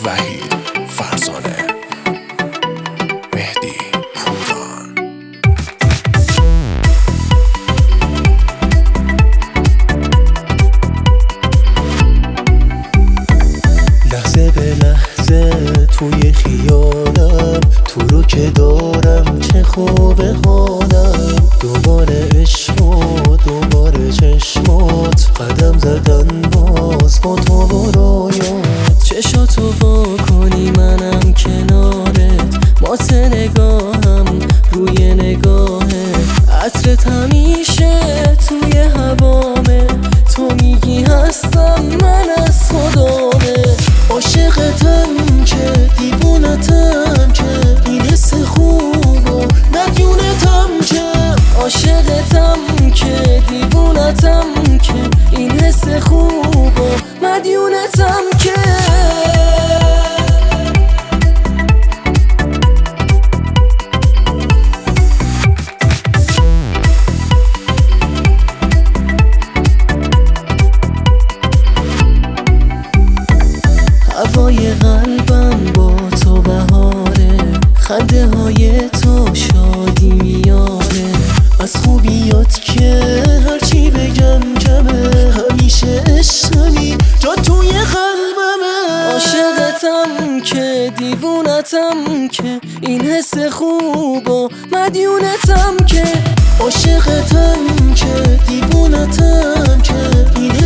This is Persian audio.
وحید فرزانه، مهدی پوران. لحظه به لحظه توی خیالم، تو رو که دارم چه خوبه حالم. دوباره عشق و دوباره چشمات، قدم زدن باز با تو و رویات. چشاتو وا کنی منم کنارت، مات نگاهم روی نگاهت. عطرت همیشه توی هوامه، تو میگی هستم من از خدامه. عاشقتم که دیوونتم که این حس خوب و مدیونتم که. عاشقتم که دیوونتم که این حس خوب و مدیونتم که. هوای قلبم با تو بهاره، خنده های تو شادی میاره. از خوبیات که هرچی بگم کمه، همیشه عشقمی جا توی قلبمه. عاشقتم که دیوونتم که این حس خوب و مدیونتم که. عاشقتم که دیوونتم که این